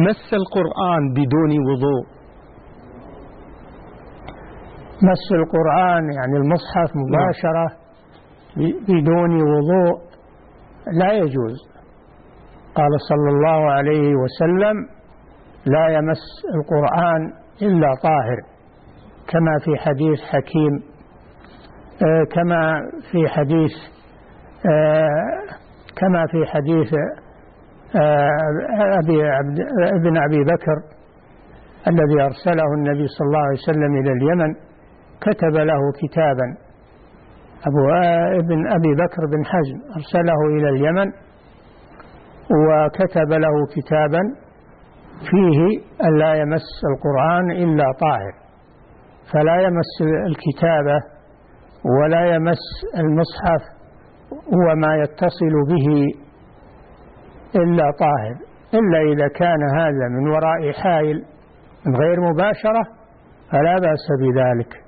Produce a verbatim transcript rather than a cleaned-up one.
مس القرآن بدون وضوء. مس القرآن يعني المصحف مباشرة بدون وضوء لا يجوز. قال صلى الله عليه وسلم: لا يمس القرآن إلا طاهر، كما في حديث حكيم آه كما في حديث آه كما في حديث آه أبي عبد ابن أبي بكر الذي أرسله النبي صلى الله عليه وسلم إلى اليمن، كتب له كتابا. أبو ابن أبي بكر بن حزم أرسله إلى اليمن وكتب له كتابا فيه أن لا يمس القرآن إلا طاهر، فلا يمس الكتابة ولا يمس المصحف وما يتصل به إلا طاهر، إلا إذا كان هذا من وراء حائل من غير مباشرة فلا بأس بذلك.